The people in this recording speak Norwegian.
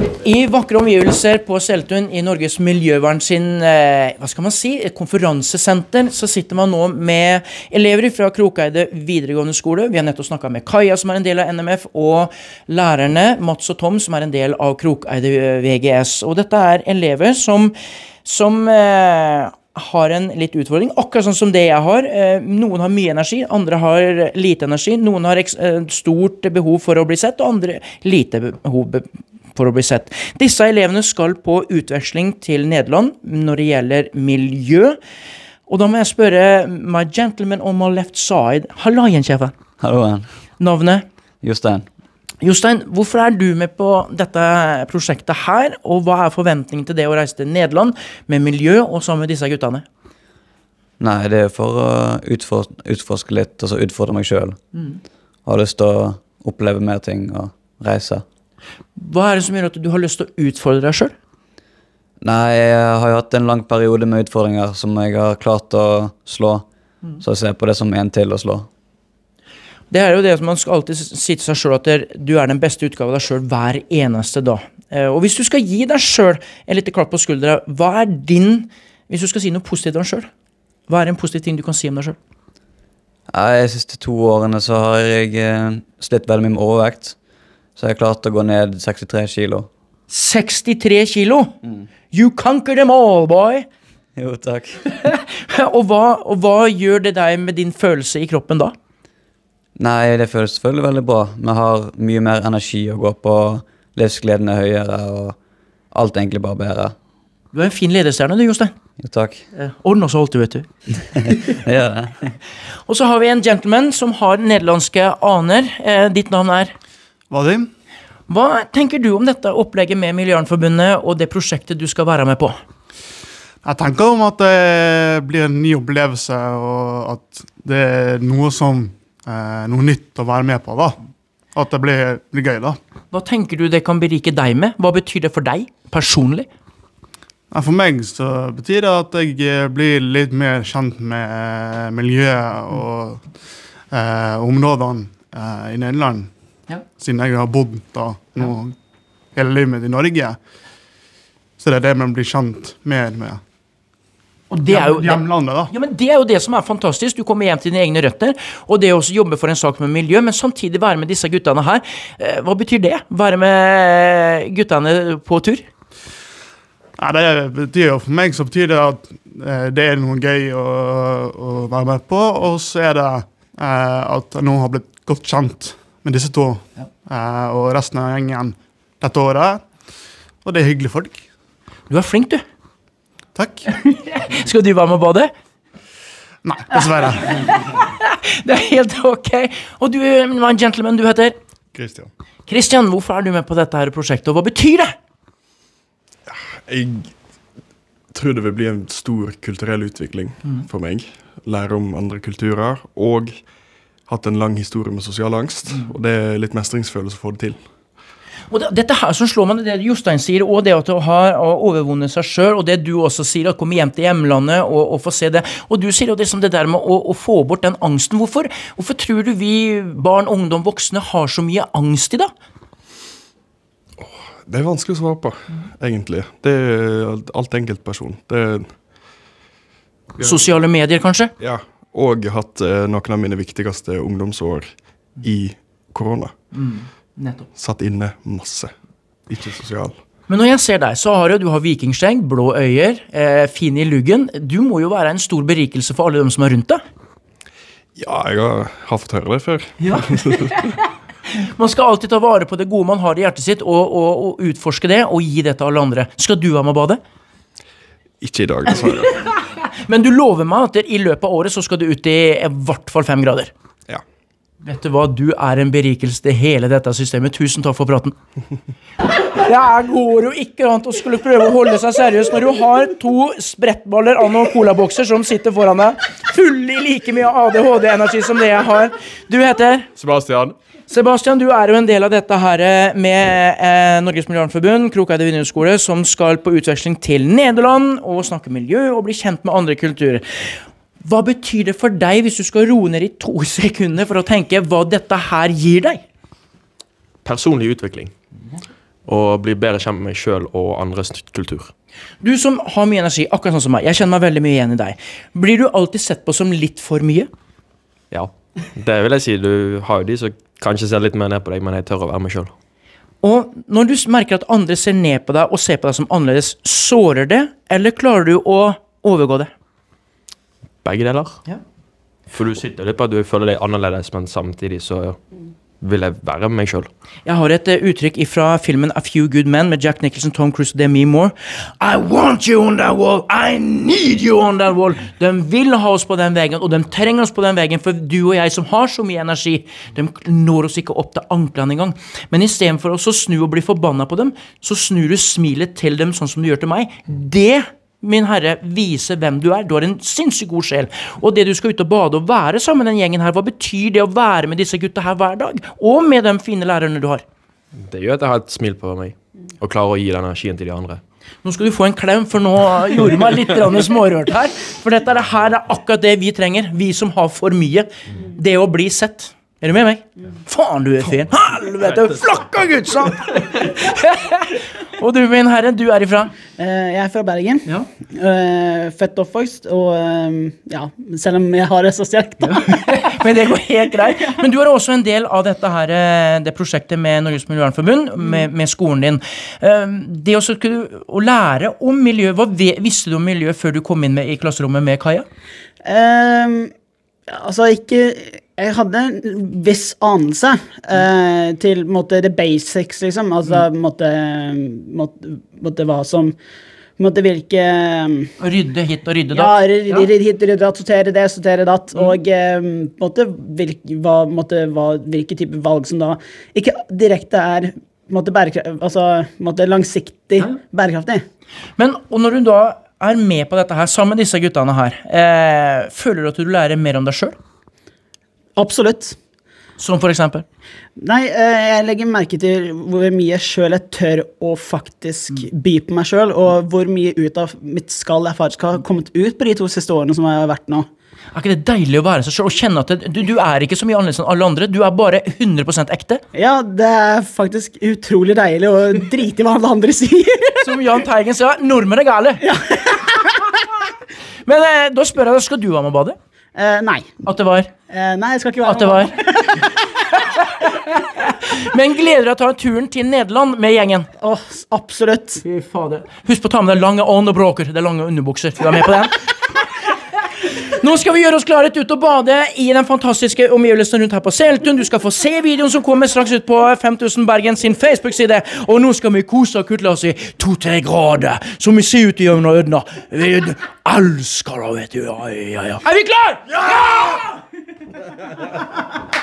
I vakre omgivelser på Seltun I Norges Miljøvern sin, hva skal man si, konferansesenter, så sitter man nå med elever fra Krokeide videregående skole. Vi har nettopp snakket med Kaja, som en del av NMF, og lærerne, Mats og Tom, som en del av Krokeide VGS. Og dette elever som har en litt utfordring, akkurat sånn som det jeg har. Noen har mye energi, andre har lite energi, noen har stort behov for å bli sett, og andre lite behov for å bli sett. Disse elevene skal på utveksling til Nederland når det gjelder miljø. Og da må jeg spørre my gentleman on my left side. Hallo igjen, sjefen. Hallo igjen. Navnet? Jostein. Jostein, hvorfor du med på dette prosjektet her, og hva forventningen til det å reise til Nederland med miljø og sammen med disse guttene? Nei, det for å utforske litt, og så utfordre meg selv. Har lyst til å oppleve mer ting og reise. Hva det som gjør at du har lyst til å utfordre deg selv? Nei, jeg har jo hatt en lang periode med utfordringer som jeg har klart å slå. Så jeg ser på det som en til å slå. Det jo det som man skal alltid si til seg selv, at du den beste utgave av deg selv hver eneste dag. Og hvis du skal gi deg selv en liten klapp på skuldra, hva din, hvis du skal si noe positivt om deg selv, hva en positiv ting du kan si om deg selv? De siste 2 årene så har jeg slitt veldig mye med overvekt. Så jeg klarte å gå ned 63 kilo. 63 kilo? You conquer them all, boy! Jo, takk. og hva gjør det deg med din følelse I kroppen da? Nei, det føles selvfølgelig veldig bra. Vi har mye mer energi å gå på, livsgleden høyere, og alt egentlig bare bedre. Du en fin ledestjerne, du, Jostein. Jo, takk. Ordner så alt, du vet du. Det gjør det. Og så har vi en gentleman som har nederlandske aner. Ditt navn Vadim. Hva tenker du om dette opplegget med Miljøvernforbundet og det prosjektet du skal være med på? Jeg tenker om at det blir en ny opplevelse, og at det noe som noe nytt å være med på da. At det blir gøy da. Hva tenker du det kan berike deg med? Hva betyr det for deg, personlig? For meg så betyr det at jeg blir litt mer kjent med miljøet og områdene I Nederland. Siden jeg har bodd da hele livet mitt I Norge. Så det det man blir kjent med. Og det jo hjemlandet da. Ja, men det jo det som fantastisk. Du kommer hjem til dine egne røtter, og det å jobbe for en sak med miljø, men samtidig være med disse guttene her. Hva betyr det? Være med guttene på tur? Ja, det betyr jo for meg så betyr det at det noe gøy å være med på, og så det at noen har blitt godt kjent med disse 2 og resten av gjengen dette året. Og det hyggelig folk. Du flink, du. Takk. Skal du være med på det? Nei, dessverre. Det helt ok. Og du, my gentleman, du heter? Christian. Christian, hvorfor du med på dette her prosjektet, og hva betyr det? Jeg tror det vil bli en stor kulturell utvikling for meg. Lære om andre kulturer, og hatt en lang historie med sosial angst, og det litt mestringsfølelse å få det til. Og dette her som slår man, det Jostein sier, og det at du har overvunnet seg selv, og det du også sier, at komme hjem til hjemlandet og få se det. Og du sier jo det som det der med å få bort den angsten. Hvorfor tror du vi, barn, ungdom, voksne, har så mye angst I dag? Det vanskelig å svare på, egentlig. Det alt enkeltperson. Sosiale medier, kanskje? Ja, og hatt noen av mine viktigste ungdomsår I korona. Nettopp. Satt inne masse. Ikke sosial. Men når jeg ser deg, så har du har vikingsteng, blå øyer, fin I luggen. Du må jo være en stor berikelse for alle dem som rundt deg. Ja, jeg har fått høre det før. Ja. Man skal alltid ta vare på det gode man har I hjertet sitt, og utforske det, og gi det til alle andre. Skal du være med å bade? Ikke I dag, dessverre. Men du lover meg at I løpet av året så skal du ut I hvert fall 5 grader. Ja. Vet du hva, du en berikelse til hele dette systemet. Tusen takk for praten. Det går jo ikke an å skulle prøve å holde seg seriøst når du har 2 sprettballer av noen colabokser som sitter foran deg, fulle I like mye ADHD-energi som det jeg har. Du heter? Sebastian, du jo en del av dette her med Norges Miljøvernforbund, Krokeide videregående skole, som skal på utveksling til Nederland og snakke miljø og bli kjent med andre kulturer. Hva betyr det for deg hvis du skal roe ned I 2 sekunder for å tenke hva dette her gir deg? Personlig utvikling. og bli bedre kjent med meg selv og andres kultur. Du som har mye energi, akkurat sånn som meg, jeg kjenner meg veldig mye igjen i deg. Blir du alltid sett på som litt for mye? Ja, det vil jeg si. Du har jo de som kanskje ser litt mer ned på deg, men jeg tør å være meg selv. Og når du merker at andre ser ned på deg og ser på deg som annerledes, sårer det, eller klarer du å overgå det? Begge deler. Ja. For du sitter litt på at du føler deg annerledes, men samtidig så vil jeg være meg selv. Jeg har et uttrykk fra filmen A Few Good Men med Jack Nicholson, Tom Cruise og Demi Moore. I want you on that wall, I need you on that wall. De vil ha oss på den veggen, og de trenger oss på den veggen, for du og jeg som har så mye energi, de når oss ikke opp til anklene en gang. Men i stedet for å snu og bli forbannet på dem, så snur du smilet til dem sånn som du gjør til meg. Det, min herre, viser hvem du er. Du har en sinnssykt god sjel. Og det du skal ut og bade og være sammen med den gjengen her, hva betyr det å være med disse gutta her hver dag? Og med de fine lærerne du har? Det gjør at jeg har et smil på meg, og klarer å gi den energien til de andre. Nå skal du få en klem, for nå gjorde du meg litt smårørt her. For dette her er akkurat det vi trenger, vi som har for mye. Det å bli sett. Er du med meg? Faen, du er fin. Helvete, flakka Gud, sant? Og du, min herre, du er ifra? Jeg er fra Bergen. Ja. Født og oppvokst, og ja, selv om jeg har det så sterkt. Men det går helt greit. Men du er også en del av dette her, det prosjektet med Norges Miljøvernforbund, med skolen din. Det å lære om miljø, hva visste du om miljø før du kom inn i klasserommet med Kaja? Altså ikke... Jeg hadde en viss anelse til måtte, the basics, liksom. Altså måtte hva som måtte virke... Rydde hit og rydde datt. Ja, rydde hit og rydde datt, sortere datt. Og hvilke type valg som da ikke direkte er langsiktig bærekraftig. Men og når du da er med på dette her, sammen med disse guttene her, føler du at du lærer mer om deg selv? Absolutt. Som for eksempel? Nei, jeg legger merke til hvor mye selv jeg tør å faktisk by på meg selv, og hvor mye ut av mitt skall jeg faktisk har kommet ut på de 2 siste årene som jeg har vært nå. Er ikke det deilig å være seg selv og kjenne at du er ikke så mye annerledes enn alle andre, du er bare 100% ekte? Ja, det er faktisk utrolig deilig å drite i hva alle andre sier. Som Jahn Teigen sa, nordmenn er gale. Ja. Men da spør jeg deg, skal du være med å bade? Nei. At det var? Nei, jeg skal ikke være at det var. Men gleder deg å ta turen til Nederland med gjengen? Absolutt. Fy fader. Husk på å ta med deg lange underbroker, det er lange underbukser. Du er med på den? Nå skal vi gjøre oss klare ut og bade i den fantastiske omgivelsen rundt her på Seltun. Du skal få se videoen som kommer straks ut på 5000 Bergen sin Facebook-side. Og nå skal vi kose og kutle oss i 2-3 grader, som vi ser ut i Jøvn og Ødna. Vi elsker det, vet du. Ja. Er vi klar? Ja!